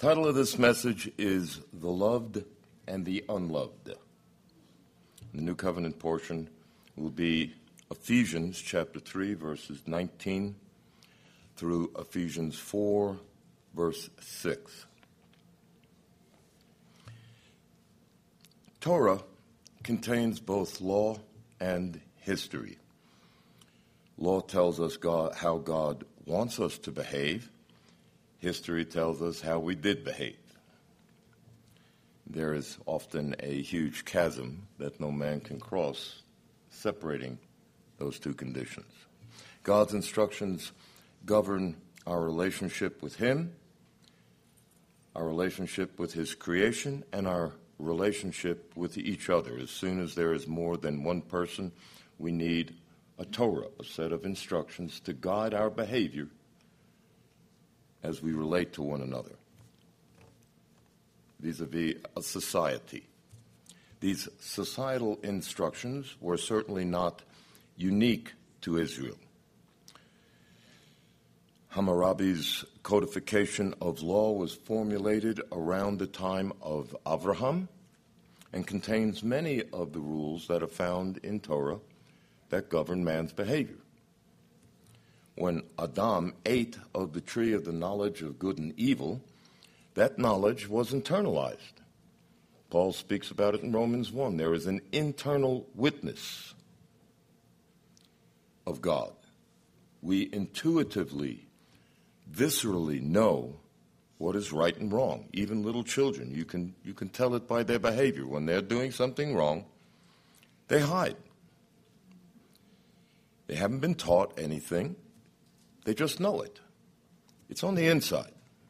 Title of this message is The Loved and the Unloved. The New Covenant portion will be Ephesians chapter 3, verses 19 through Ephesians 4, verse 6. Torah contains both law and history. Law tells us how God wants us to behave. History tells us how we did behave. There is often a huge chasm that no man can cross, separating those two conditions. God's instructions govern our relationship with Him, our relationship with His creation, and our relationship with each other. As soon as there is more than one person, we need a Torah, a set of instructions to guide our behavior as we relate to one another vis-a-vis a society. These societal instructions were certainly not unique to Israel. Hammurabi's codification of law was formulated around the time of Avraham and contains many of the rules that are found in Torah that govern man's behavior. When Adam ate of the tree of the knowledge of good and evil, that knowledge was internalized. Paul speaks about it in Romans 1. There is an internal witness of God. We intuitively, viscerally know what is right and wrong. Even little children, you can tell it by their behavior. When they're doing something wrong, they hide. They haven't been taught anything. They just know it. It's on the inside.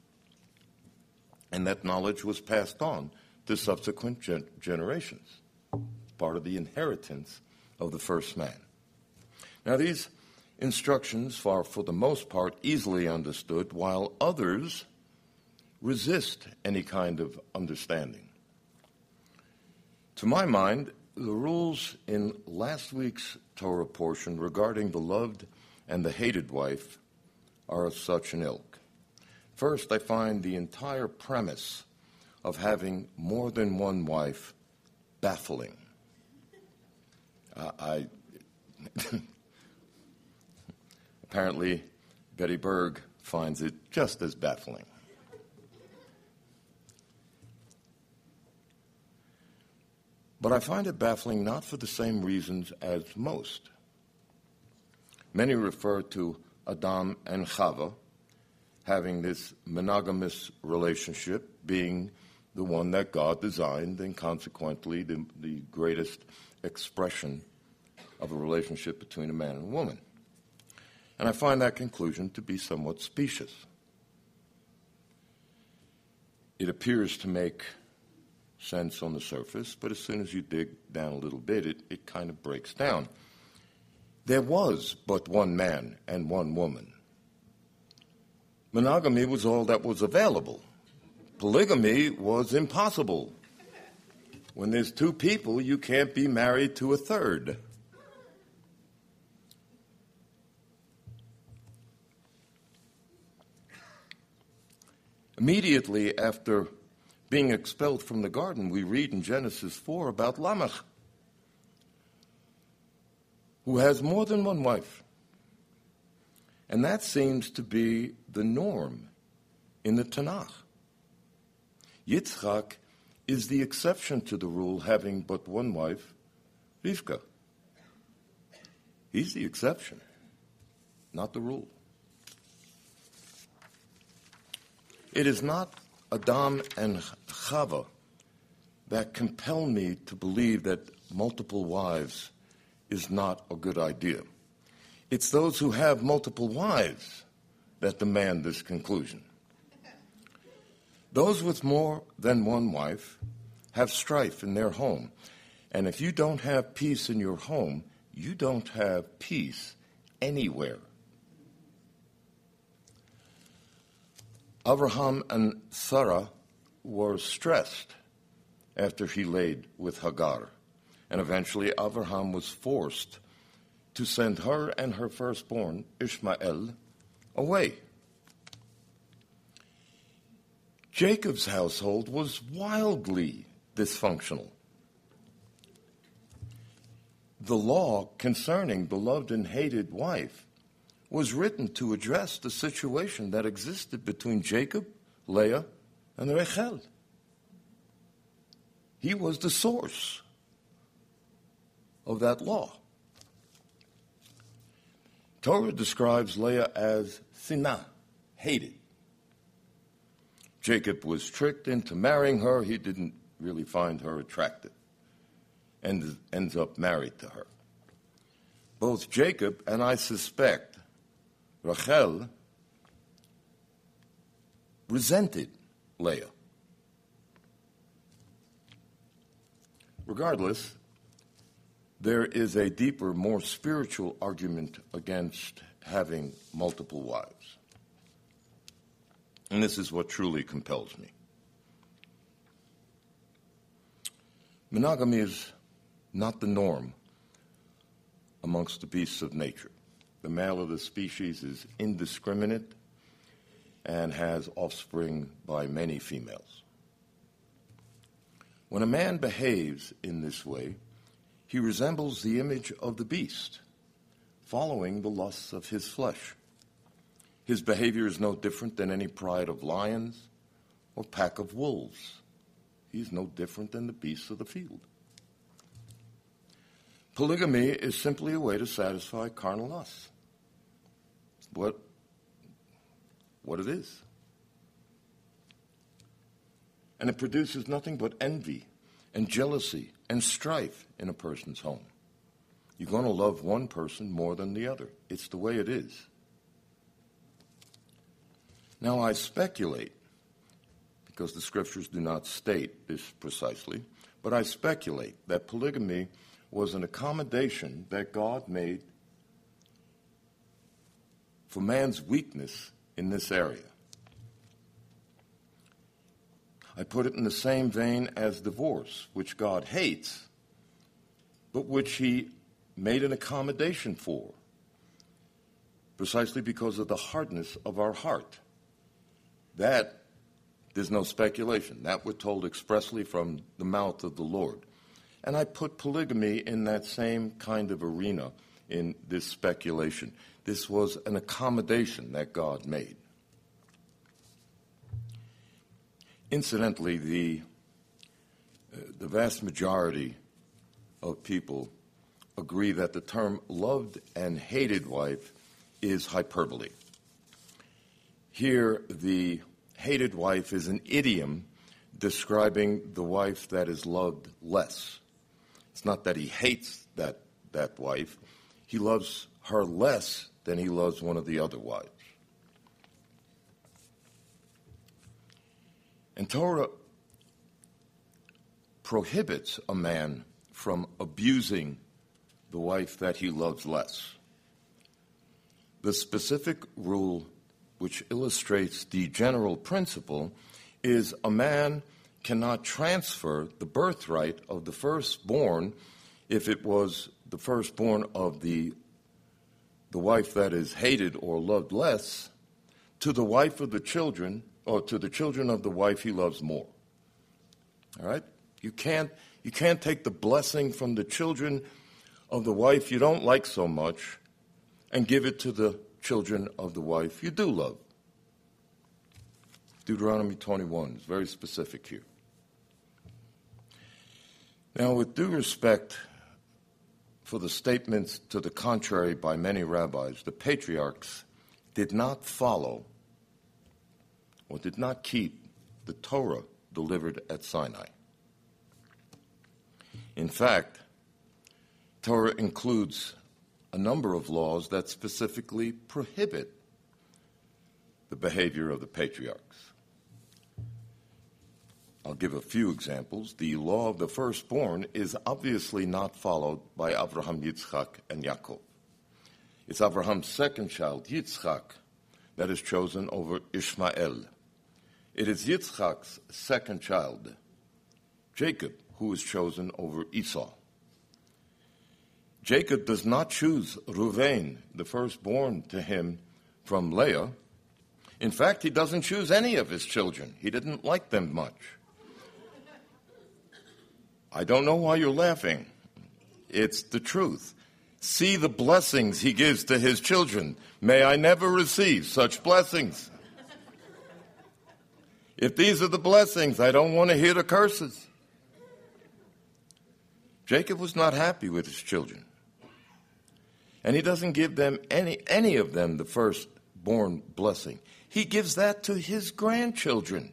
And that knowledge was passed on to subsequent generations, part of the inheritance of the first man. Now, these instructions are, for the most part, easily understood, while others resist any kind of understanding. To my mind, the rules in last week's Torah portion regarding the loved and the hated wife are of such an ilk. First, I find the entire premise of having more than one wife baffling. Apparently, Betty Berg finds it just as baffling. But I find it baffling not for the same reasons as most. Many refer to Adam and Chava having this monogamous relationship being the one that God designed and consequently the greatest expression of a relationship between a man and a woman. And I find that conclusion to be somewhat specious. It appears to make sense on the surface, but as soon as you dig down a little bit, it kind of breaks down. There was but one man and one woman. Monogamy was all that was available. Polygamy was impossible. When there's two people, you can't be married to a third. Immediately after being expelled from the garden, we read in Genesis 4 about Lamech, who has more than one wife. And that seems to be the norm in the Tanakh. Yitzchak is the exception to the rule, having but one wife, Rivka. He's the exception, not the rule. It is not Adam and Chava that compel me to believe that multiple wives is not a good idea. It's those who have multiple wives that demand this conclusion. Those with more than one wife have strife in their home. And if you don't have peace in your home, you don't have peace anywhere. Abraham and Sarah were stressed after he laid with Hagar. And eventually Abraham was forced to send her and her firstborn, Ishmael, away. Jacob's household was wildly dysfunctional. The law concerning beloved and hated wife was written to address the situation that existed between Jacob, Leah, and Rachel. He was the source of that law. Torah describes Leah as sinah, hated. Jacob was tricked into marrying her. He didn't really find her attractive and ends up married to her. Both Jacob and, I suspect, Rachel resented Leah. Regardless, there is a deeper, more spiritual argument against having multiple wives. And this is what truly compels me. Monogamy is not the norm amongst the beasts of nature. The male of the species is indiscriminate and has offspring by many females. When a man behaves in this way, he resembles the image of the beast, following the lusts of his flesh. His behavior is no different than any pride of lions or pack of wolves. He's no different than the beasts of the field. Polygamy is simply a way to satisfy carnal lusts. What it is. And it produces nothing but envy and jealousy and strife in a person's home. You're going to love one person more than the other. It's the way it is. Now I speculate, because the scriptures do not state this precisely, but I speculate that polygamy was an accommodation that God made for man's weakness in this area. I put it in the same vein as divorce, which God hates, but which he made an accommodation for, precisely because of the hardness of our heart. That, there's no speculation. That we're told expressly from the mouth of the Lord. And I put polygamy in that same kind of arena in this speculation. This was an accommodation that God made. Incidentally, the vast majority of people agree that the term loved and hated wife is hyperbole. Here, the hated wife is an idiom describing the wife that is loved less. It's not that he hates that wife. He loves her less than he loves one of the other wives. And Torah prohibits a man from abusing the wife that he loves less. The specific rule which illustrates the general principle is a man cannot transfer the birthright of the firstborn, if it was the firstborn of the wife that is hated or loved less, to the wife of the children, or to the children of the wife he loves more. All right? You can't take the blessing from the children of the wife you don't like so much and give it to the children of the wife you do love. Deuteronomy 21 is very specific here. Now, with due respect for the statements to the contrary by many rabbis, the patriarchs did not follow or did not keep the Torah delivered at Sinai. In fact, Torah includes a number of laws that specifically prohibit the behavior of the patriarchs. I'll give a few examples. The law of the firstborn is obviously not followed by Abraham, Yitzchak, and Yaakov. It's Abraham's second child, Yitzchak, that is chosen over Ishmael. It is Yitzchak's second child, Jacob, who is chosen over Esau. Jacob does not choose Reuven, the firstborn to him from Leah, In fact, he doesn't choose any of his children. He didn't like them much. I don't know why you're laughing. It's the truth. See the blessings he gives to his children. May I never receive such blessings. If these are the blessings, I don't want to hear the curses. Jacob was not happy with his children. And he doesn't give them any of them the firstborn blessing. He gives that to his grandchildren.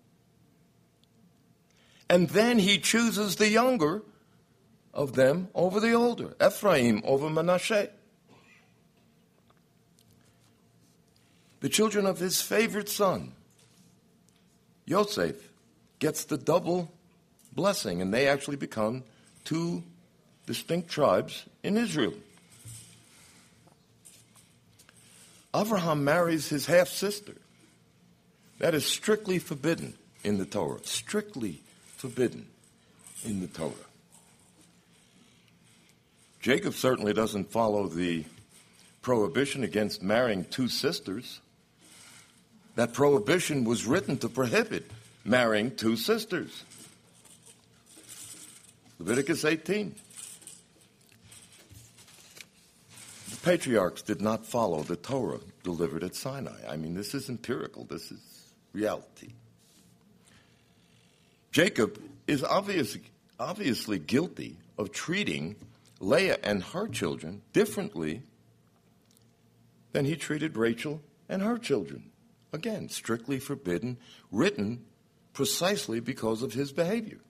And then he chooses the younger of them over the older, Ephraim over Manasseh. The children of his favorite son, Yosef, gets the double blessing, and they actually become two distinct tribes in Israel. Abraham marries his half-sister. That is strictly forbidden in the Torah. Strictly forbidden in the Torah. Jacob certainly doesn't follow the prohibition against marrying two sisters. That prohibition was written to prohibit marrying two sisters. Leviticus 18. The patriarchs did not follow the Torah delivered at Sinai. I mean, this is empirical. This is reality. Jacob is obviously guilty of treating Leah and her children differently than he treated Rachel and her children. Again, strictly forbidden, written precisely because of his behavior.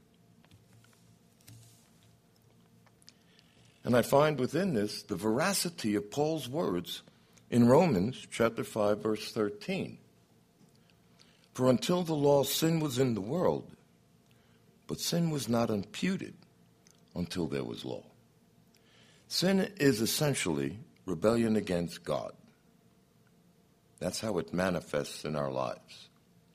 And I find within this the veracity of Paul's words in Romans chapter 5, verse 13. For until the law, sin was in the world, but sin was not imputed until there was law. Sin is essentially rebellion against God. That's how it manifests in our lives.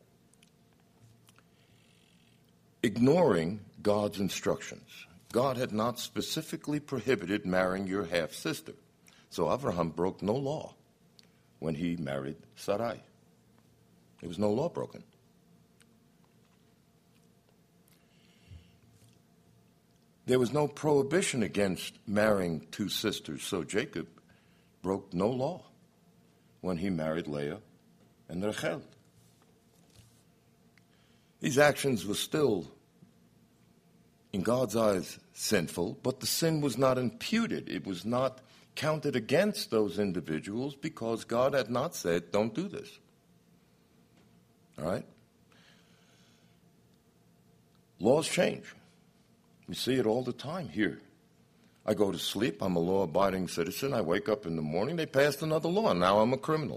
Ignoring God's instructions. God had not specifically prohibited marrying your half-sister. So Abraham broke no law when he married Sarai. There was no law broken. There was no prohibition against marrying two sisters, so Jacob broke no law when he married Leah and Rachel. These actions were still, in God's eyes, sinful, but the sin was not imputed. It was not counted against those individuals because God had not said, don't do this. All right? Laws change. We see it all the time here. I go to sleep. I'm a law-abiding citizen. I wake up in the morning. They passed another law, and now I'm a criminal.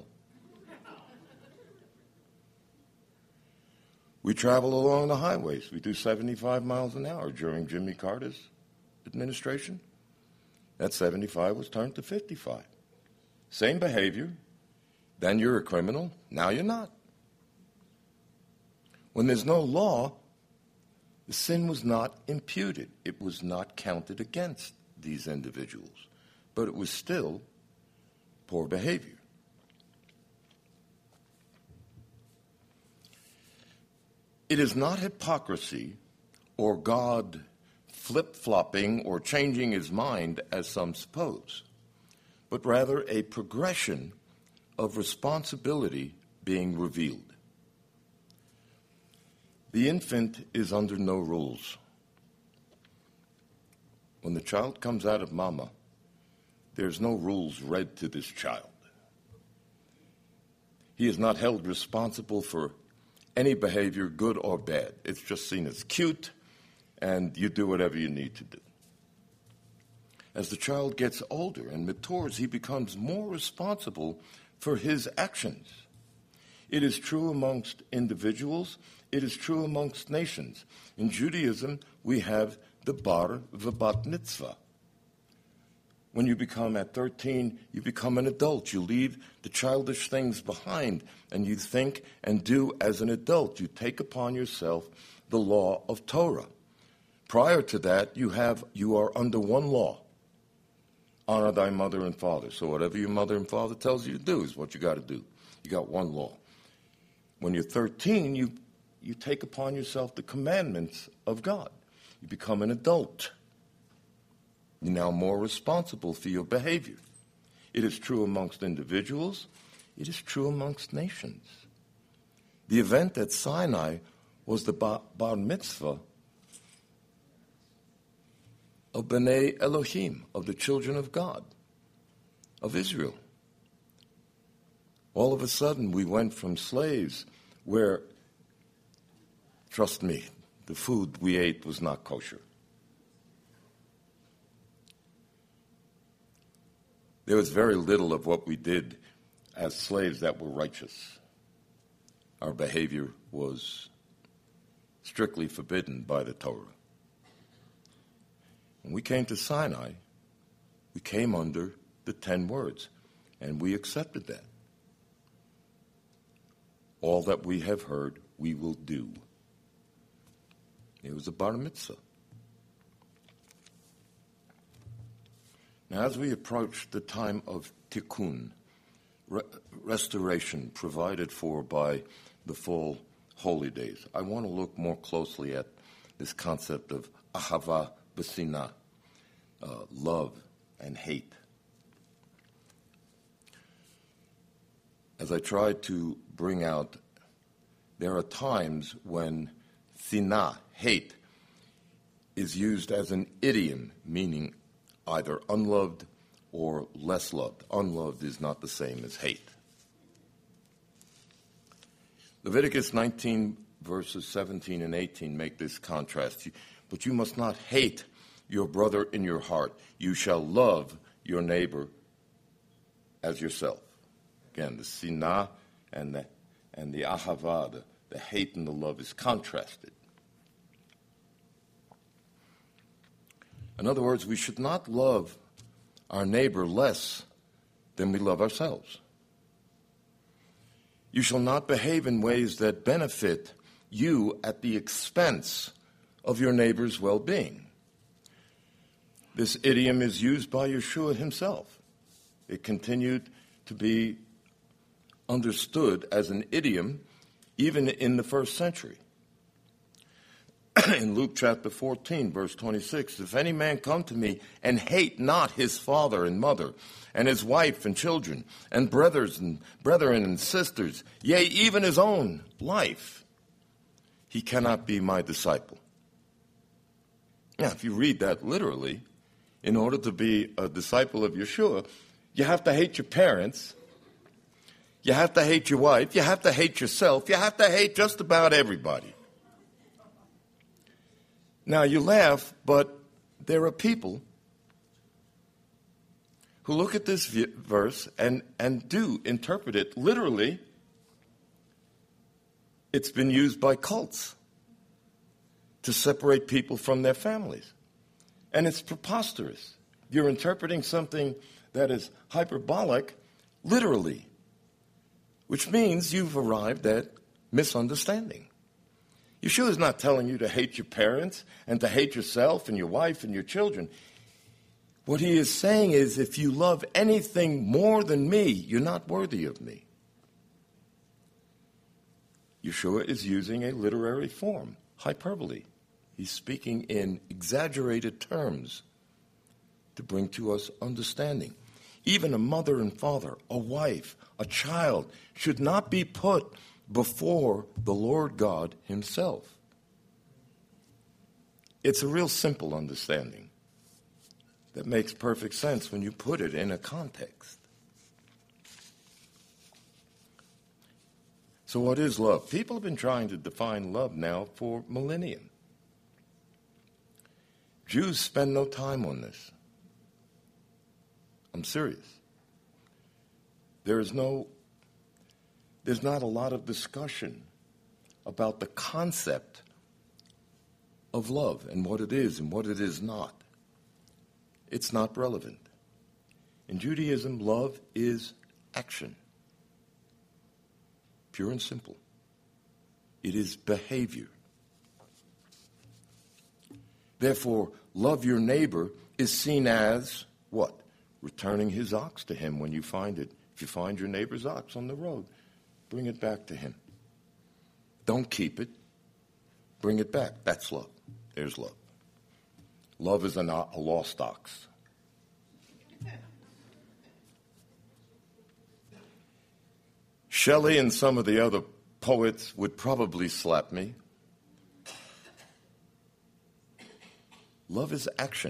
We travel along the highways. We do 75 miles an hour during Jimmy Carter's administration. That 75 was turned to 55. Same behavior. Then you're a criminal. Now you're not. When there's no law, the sin was not imputed. It was not counted against these individuals. But it was still poor behavior. It is not hypocrisy or God flip-flopping or changing his mind, as some suppose, but rather a progression of responsibility being revealed. The infant is under no rules. When the child comes out of mama, there's no rules read to this child. He is not held responsible for any behavior, good or bad. It's just seen as cute, and you do whatever you need to do. As the child gets older and matures, he becomes more responsible for his actions. It is true amongst individuals. It is true amongst nations. In Judaism, we have the bar v'bat mitzvah. When you become at 13, you become an adult. You leave the childish things behind, and you think and do as an adult. You take upon yourself the law of Torah. Prior to that, you are under one law. Honor thy mother and father. So whatever your mother and father tells you to do is what you got to do. You got one law. When you're 13, you take upon yourself the commandments of God. You become an adult. You're now more responsible for your behavior. It is true amongst individuals. It is true amongst nations. The event at Sinai was the bar mitzvah of B'nai Elohim, of the children of God, of Israel. All of a sudden, we went from slaves where, trust me, the food we ate was not kosher. There was very little of what we did as slaves that were righteous. Our behavior was strictly forbidden by the Torah. When we came to Sinai, we came under the 10 words, and we accepted that. All that we have heard, we will do. It was a bar mitzvah. Now, as we approach the time of tikkun, restoration provided for by the fall holy days, I want to look more closely at this concept of ahava b'sinah, love and hate. As I tried to bring out, there are times when sinah, hate, is used as an idiom, meaning either unloved or less loved. Unloved is not the same as hate. Leviticus 19, verses 17 and 18 make this contrast. But you must not hate your brother in your heart. You shall love your neighbor as yourself. Again, the sinah and the ahava, the hate and the love, is contrasted. In other words, we should not love our neighbor less than we love ourselves. You shall not behave in ways that benefit you at the expense of your neighbor's well-being. This idiom is used by Yeshua himself. It continued to be understood as an idiom even in the first century. In Luke chapter 14, verse 26, if any man come to me and hate not his father and mother, and his wife and children, and brethren and sisters, yea, even his own life, he cannot be my disciple. Now, if you read that literally, in order to be a disciple of Yeshua, you have to hate your parents, you have to hate your wife, you have to hate yourself, you have to hate just about everybody. Now, you laugh, but there are people who look at this verse and do interpret it literally. It's been used by cults to separate people from their families. And it's preposterous. You're interpreting something that is hyperbolic literally, which means you've arrived at misunderstanding. Yeshua is not telling you to hate your parents and to hate yourself and your wife and your children. What he is saying is, if you love anything more than me, you're not worthy of me. Yeshua is using a literary form, hyperbole. He's speaking in exaggerated terms to bring to us understanding. Even a mother and father, a wife, a child should not be put before the Lord God himself. It's a real simple understanding that makes perfect sense when you put it in a context. So what is love? People have been trying to define love now for millennia. Jews spend no time on this. I'm serious. There's not a lot of discussion about the concept of love and what it is and what it is not. It's not relevant. In Judaism, love is action. Pure and simple. It is behavior. Therefore, love your neighbor is seen as what? Returning his ox to him when you find it. If you find your neighbor's ox on the road, bring it back to him. Don't keep it. Bring it back. That's love. There's love. Love is a lost ox. Shelley and some of the other poets would probably slap me. Love is action.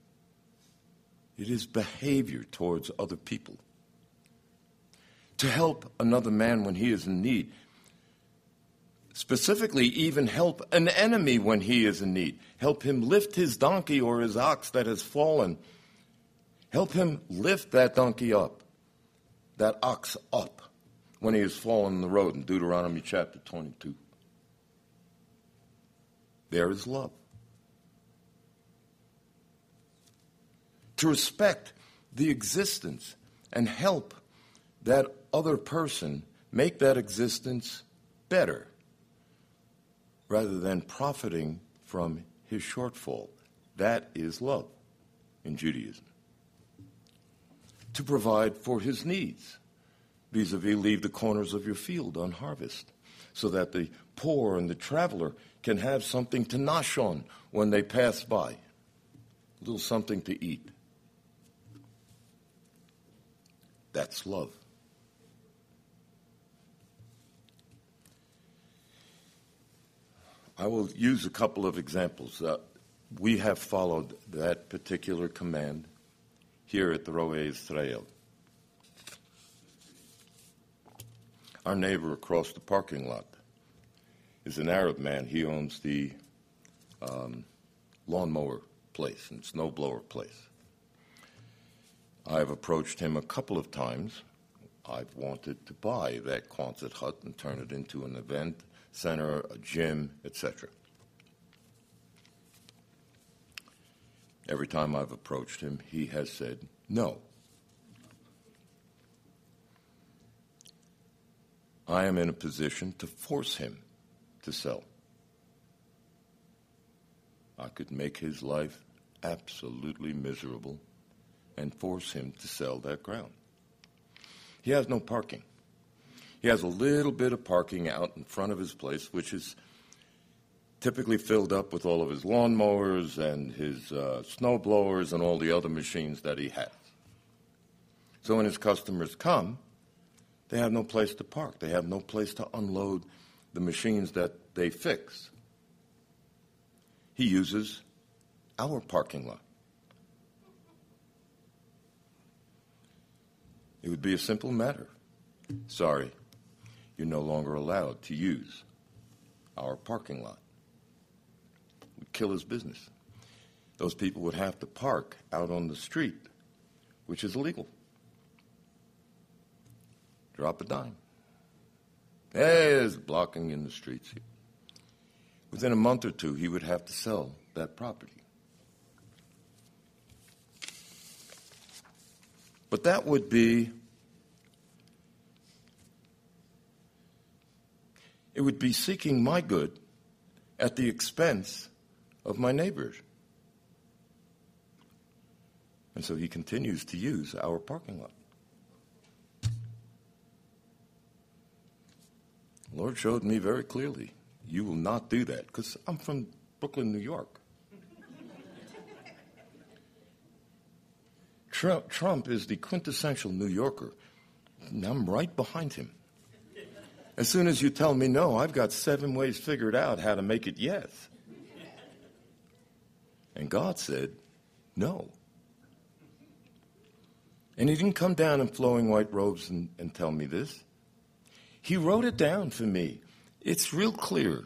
It is behavior towards other people. To help another man when he is in need. Specifically, even help an enemy when he is in need. Help him lift his donkey or his ox that has fallen. Help him lift that donkey up, that ox up, when he has fallen in the road in Deuteronomy chapter 22. There is love. To respect the existence and help that other person make that existence better rather than profiting from his shortfall. That is love in Judaism. To provide for his needs, vis-a-vis leave the corners of your field on harvest, so that the poor and the traveler can have something to nosh on when they pass by, a little something to eat. That's love. I will use a couple of examples. We have followed that particular command here at the Roe Israel. Our neighbor across the parking lot is an Arab man. He owns the lawnmower place and snowblower place. I've approached him a couple of times. I've wanted to buy that Quonset hut and turn it into an event center, a gym, etc. Every time I've approached him, he has said no. I am in a position to force him to sell. I could make his life absolutely miserable and force him to sell that ground. He has no parking. He has a little bit of parking out in front of his place, which is typically filled up with all of his lawnmowers and his snow blowers and all the other machines that he has. So when his customers come, they have no place to park. They have no place to unload the machines that they fix. He uses our parking lot. It would be a simple matter. Sorry, you're no longer allowed to use our parking lot. It would kill his business. Those people would have to park out on the street, which is illegal. Drop a dime. There's blocking in the streets. Within a month or two, he would have to sell that property. But that would be, it would be seeking my good at the expense of my neighbors. And so he continues to use our parking lot. The Lord showed me very clearly, you will not do that, because I'm from Brooklyn, New York. Trump is the quintessential New Yorker, and I'm right behind him. As soon as you tell me no, I've got 7 ways figured out how to make it yes. And God said no. And he didn't come down in flowing white robes and tell me this. He wrote it down for me. It's real clear.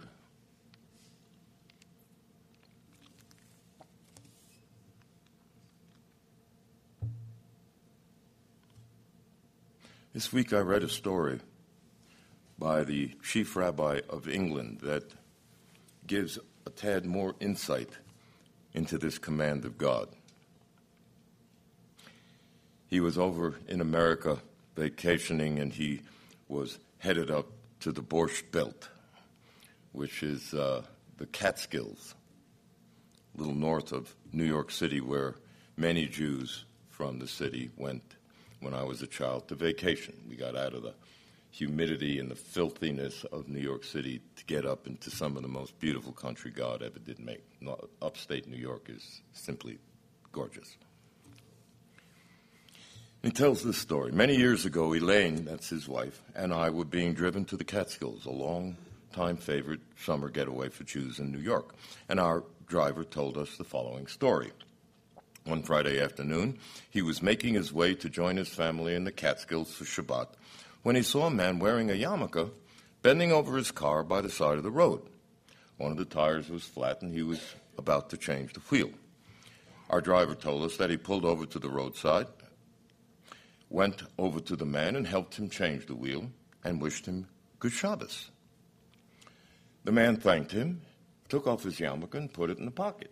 This week I read a story by the chief rabbi of England that gives a tad more insight into this command of God. He was over in America vacationing, and he was headed up to the Borscht Belt, which is the Catskills, a little north of New York City, where many Jews from the city went when I was a child to vacation. We got out of the humidity and the filthiness of New York City to get up into some of the most beautiful country God ever did make. Upstate New York is simply gorgeous. He tells this story. Many years ago, Elaine, that's his wife, and I were being driven to the Catskills, a long-time favorite summer getaway for Jews in New York. And our driver told us the following story. One Friday afternoon, he was making his way to join his family in the Catskills for Shabbat when he saw a man wearing a yarmulke bending over his car by the side of the road. One of the tires was flat, and he was about to change the wheel. Our driver told us that he pulled over to the roadside, went over to the man and helped him change the wheel and wished him good Shabbos. The man thanked him, took off his yarmulke and put it in the pocket.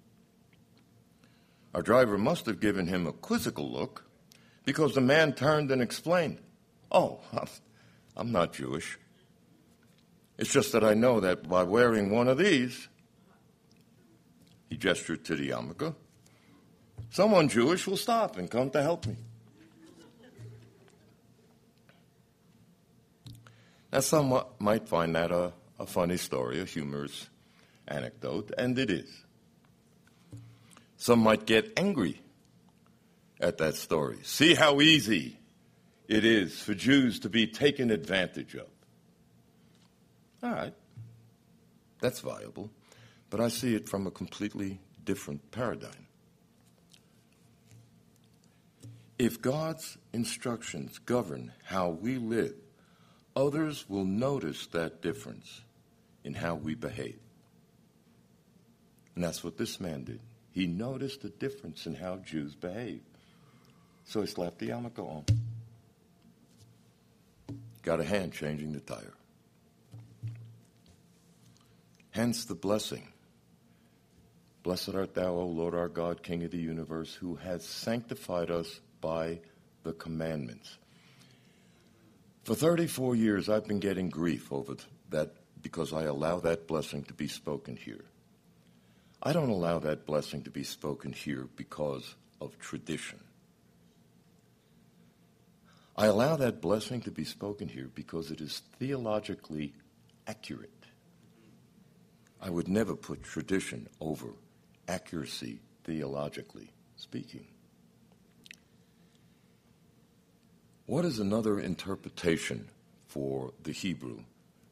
Our driver must have given him a quizzical look because the man turned and explained, "Oh, I'm not Jewish. It's just that I know that by wearing one of these," he gestured to the yarmulke, "someone Jewish will stop and come to help me." Now, some might find that a funny story, a humorous anecdote, and it is. Some might get angry at that story. See how easy it is for Jews to be taken advantage of. All right, that's viable, but I see it from a completely different paradigm. If God's instructions govern how we live, others will notice that difference in how we behave. And that's what this man did. He noticed the difference in how Jews behave. So he slapped the yarmulke on. Got a hand changing the tire. Hence the blessing. Blessed art thou, O Lord our God, King of the universe, who has sanctified us by the commandments. For 34 years, I've been getting grief over that because I allow that blessing to be spoken here. I don't allow that blessing to be spoken here because of tradition. I allow that blessing to be spoken here because it is theologically accurate. I would never put tradition over accuracy, theologically speaking. What is another interpretation for the Hebrew?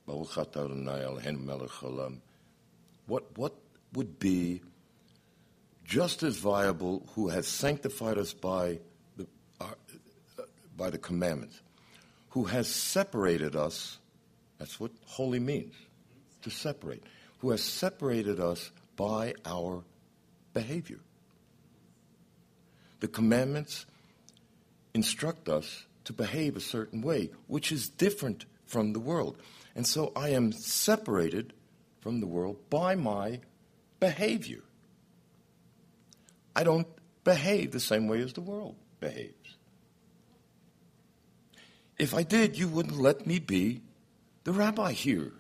What would be just as viable, who has sanctified us by the commandments, who has separated us? That's what holy means, to separate. Who has separated us by our behavior. The commandments instruct us to behave a certain way, which is different from the world. And so I am separated from the world by my behavior. I don't behave the same way as the world behaves. If I did, you wouldn't let me be the rabbi here.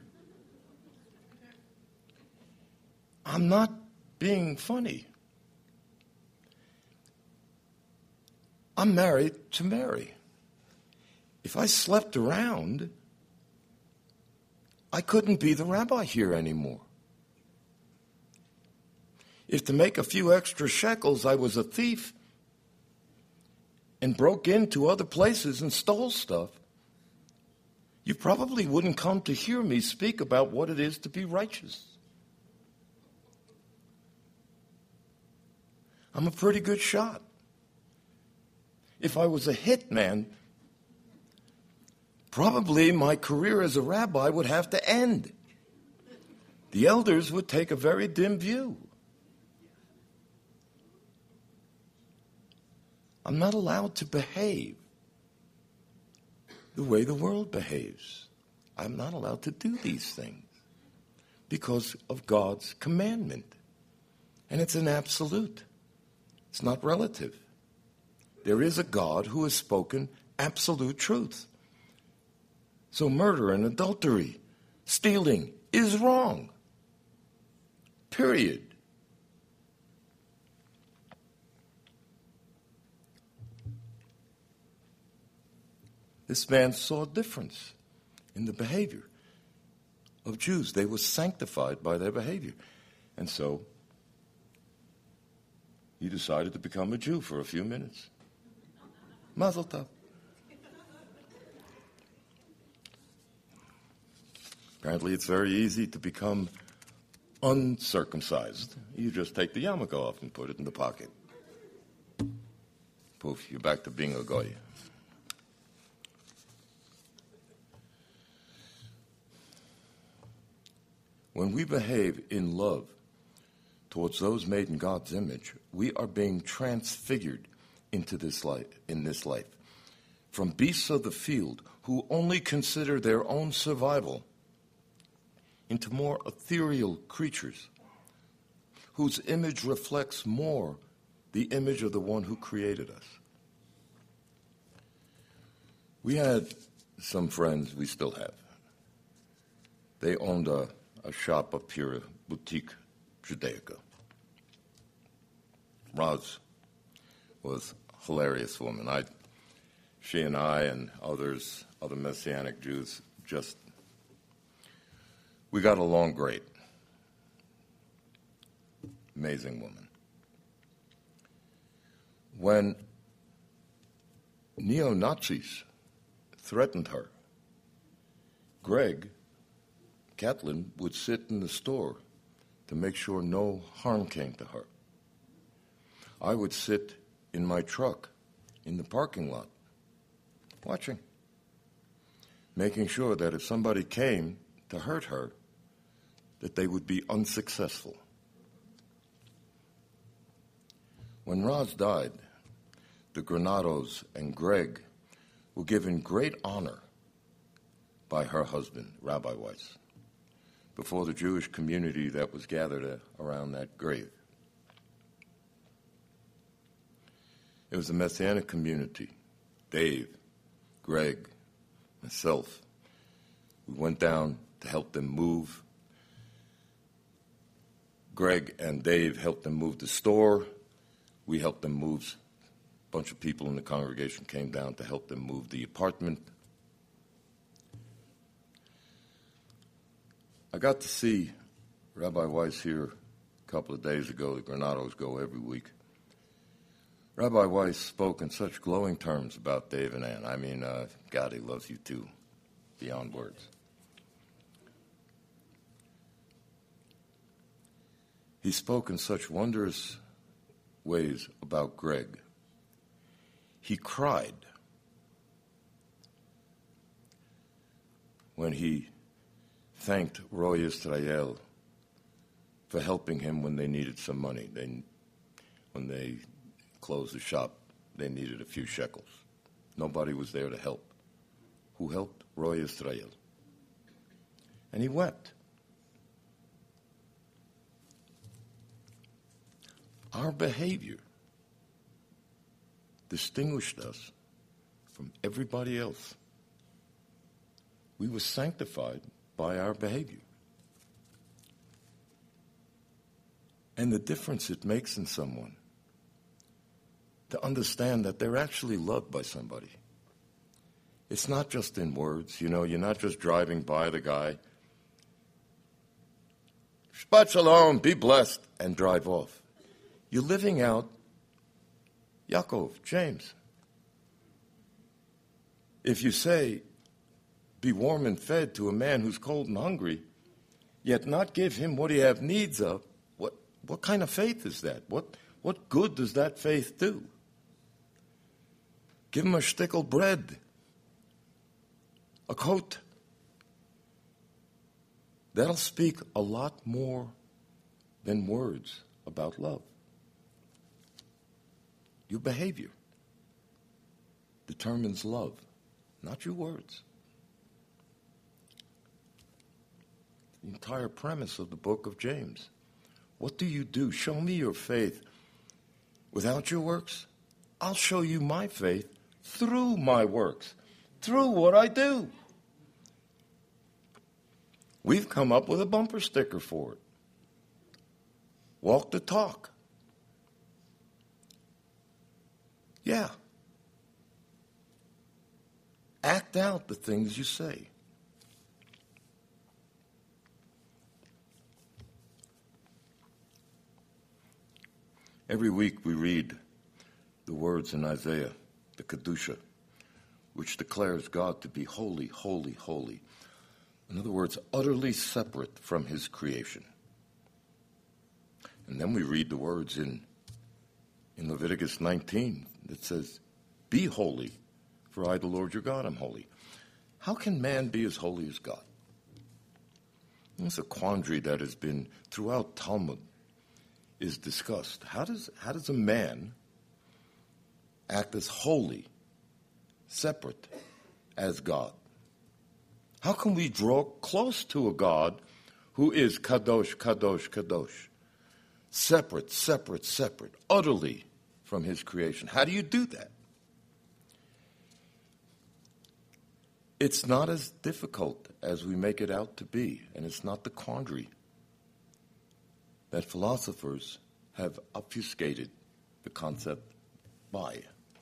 I'm not being funny. I'm married to Mary. If I slept around, I couldn't be the rabbi here anymore. If to make a few extra shekels I was a thief and broke into other places and stole stuff, you probably wouldn't come to hear me speak about what it is to be righteous. I'm a pretty good shot. If I was a hitman, probably my career as a rabbi would have to end. The elders would take a very dim view. I'm not allowed to behave the way the world behaves. I'm not allowed to do these things because of God's commandment. And it's an absolute. It's not relative. There is a God who has spoken absolute truth. So murder and adultery, stealing is wrong. Period. This man saw a difference in the behavior of Jews. They were sanctified by their behavior. And so he decided to become a Jew for a few minutes. Mazel tov. Apparently it's very easy to become uncircumcised. You just take the yarmulke off and put it in the pocket. Poof, you're back to being a goy. When we behave in love towards those made in God's image, we are being transfigured into this life, in this life. From beasts of the field who only consider their own survival into more ethereal creatures whose image reflects more the image of the one who created us. We had some friends, we still have. They owned a shop up here, a boutique Judaica. Roz was a hilarious woman. She and I and other Messianic Jews, we got along great. Amazing woman. When neo-Nazis threatened her, Greg Catlin would sit in the store to make sure no harm came to her. I would sit in my truck in the parking lot, watching, making sure that if somebody came to hurt her, that they would be unsuccessful. When Roz died, the Granados and Greg were given great honor by her husband, Rabbi Weiss, before the Jewish community that was gathered around that grave. It was a Messianic community. Dave, Greg, myself. We went down to help them move. Greg and Dave helped them move the store. We helped them move. A bunch of people in the congregation came down to help them move the apartment. I got to see Rabbi Weiss here a couple of days ago. The Granados go every week. Rabbi Weiss spoke in such glowing terms about Dave and Ann. I mean, God, he loves you too, beyond words. He spoke in such wondrous ways about Greg. He cried when he thanked Roy Israel for helping him when they needed some money. When they closed the shop, they needed a few shekels. Nobody was there to help. Who helped? Roy Israel. And he wept. Our behavior distinguished us from everybody else. We were sanctified by our behavior. And the difference it makes in someone to understand that they're actually loved by somebody. It's not just in words, you're not just driving by the guy, Shabbat Shalom, be blessed, and drive off. You're living out Yaakov, James. If you say, be warm and fed to a man who's cold and hungry, yet not give him what he have needs of, what kind of faith is that? What good does that faith do? Give him a shtickle bread, a coat. That'll speak a lot more than words about love. Your behavior determines love, not your words. The entire premise of the book of James. What do you do? Show me your faith without your works. I'll show you my faith through my works, through what I do. We've come up with a bumper sticker for it. Walk the talk. Yeah. Act out the things you say. Every week we read the words in Isaiah, the Kedusha, which declares God to be holy, holy, holy. In other words, utterly separate from his creation. And then we read the words in Leviticus 19 that says, be holy, for I, the Lord your God, am holy. How can man be as holy as God? It's a quandary that has been throughout Talmud is discussed. How does a man act as holy, separate as God? How can we draw close to a God who is kadosh, kadosh, kadosh, separate, separate, separate, utterly from his creation? How do you do that? It's not as difficult as we make it out to be, and it's not the quandary that philosophers have obfuscated the concept by.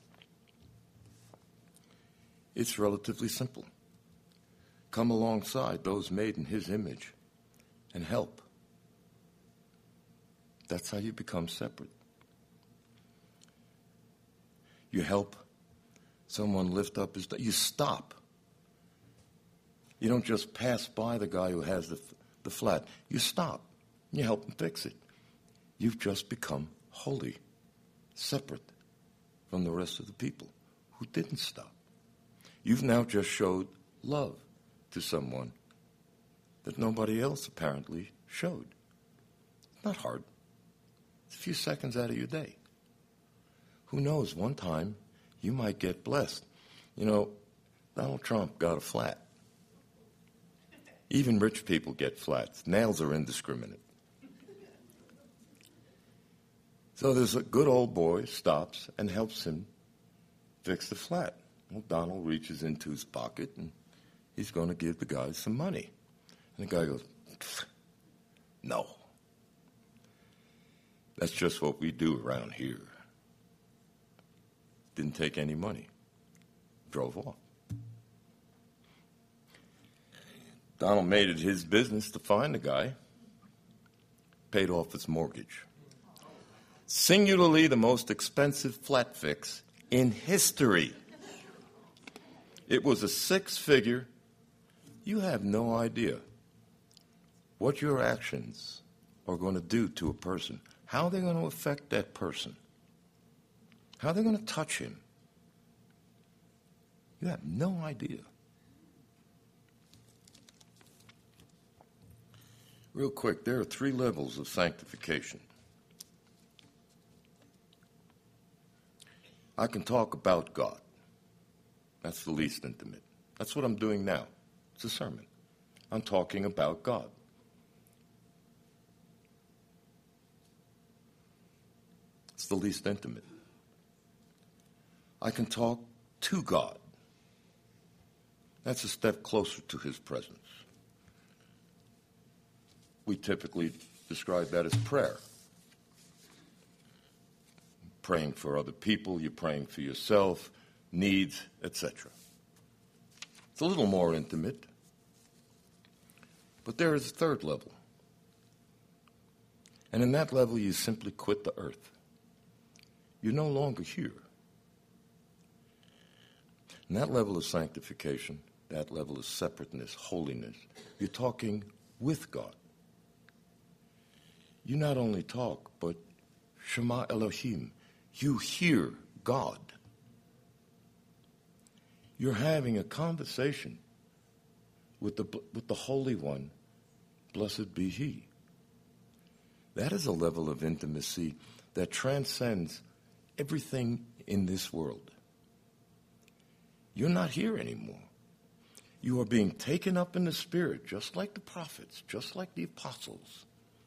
It's relatively simple. Come alongside those made in his image and help. That's how you become separate. You help someone lift up his... You stop. You don't just pass by the guy who has the flat. You stop. You help him fix it. You've just become holy, separate from the rest of the people who didn't stop. You've now just showed love to someone that nobody else apparently showed. It's not hard. It's a few seconds out of your day. Who knows, one time you might get blessed. You know, Donald Trump got a flat. Even rich people get flats. Nails are indiscriminate. So there's a good old boy stops and helps him fix the flat. Well, Donald reaches into his pocket and he's going to give the guy some money. And the guy goes, no. That's just what we do around here. Didn't take any money. Drove off. Donald made it his business to find the guy. Paid off his mortgage. Singularly the most expensive flat fix in history. It was a six-figure. You have no idea what your actions are going to do to a person, how they're going to affect that person, how they're going to touch him. You have no idea. Real quick, there are 3 levels of sanctification. I can talk about God. That's the least intimate. That's what I'm doing now. It's a sermon. I'm talking about God. It's the least intimate. I can talk to God. That's a step closer to his presence. We typically describe that as prayer. Praying for other people, you're praying for yourself, needs, etc. It's a little more intimate. But there is a 3rd level. And in that level, you simply quit the earth. You're no longer here. And that level of sanctification, that level of separateness, holiness, you're talking with God. You not only talk, but Shema Elohim, you hear God. You're having a conversation with the Holy One, blessed be He. That is a level of intimacy that transcends everything in this world. You're not here anymore. You are being taken up in the Spirit, just like the prophets, just like the apostles.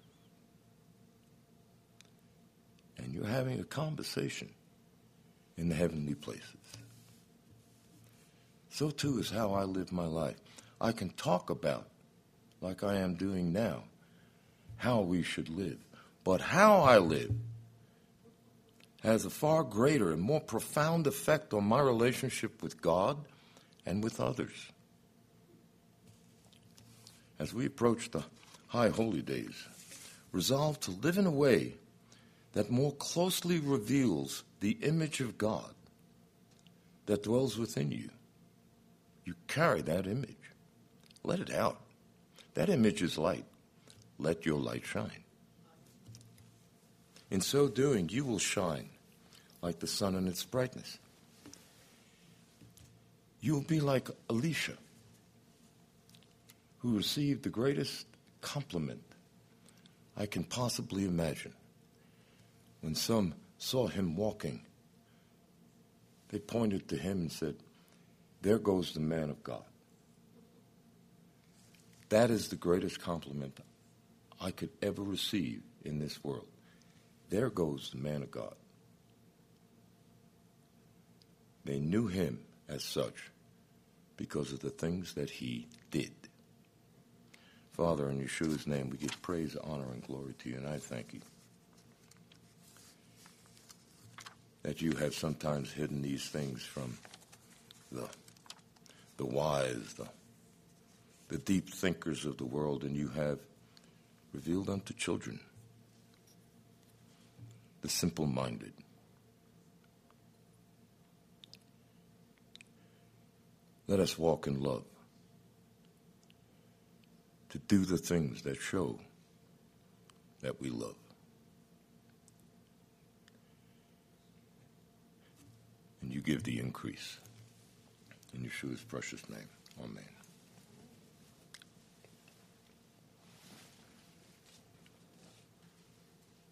And you're having a conversation in the heavenly places. So too is how I live my life. I can talk about, like I am doing now, how we should live. But how I live has a far greater and more profound effect on my relationship with God and with others. As we approach the high holy days, resolve to live in a way that more closely reveals the image of God that dwells within you. You carry that image. Let it out. That image is light. Let your light shine. In so doing, you will shine like the sun in its brightness. You will be like Elisha, who received the greatest compliment I can possibly imagine. When some saw him walking, they pointed to him and said, "There goes the man of God." That is the greatest compliment I could ever receive in this world. There goes the man of God. They knew him as such because of the things that he did. Father, in Yeshua's name, we give praise, honor, and glory to you, and I thank you that you have sometimes hidden these things from the wise, the deep thinkers of the world, and you have revealed unto children, the simple-minded. Let us walk in love, to do the things that show that we love. And you give the increase. In Yeshua's precious name, amen.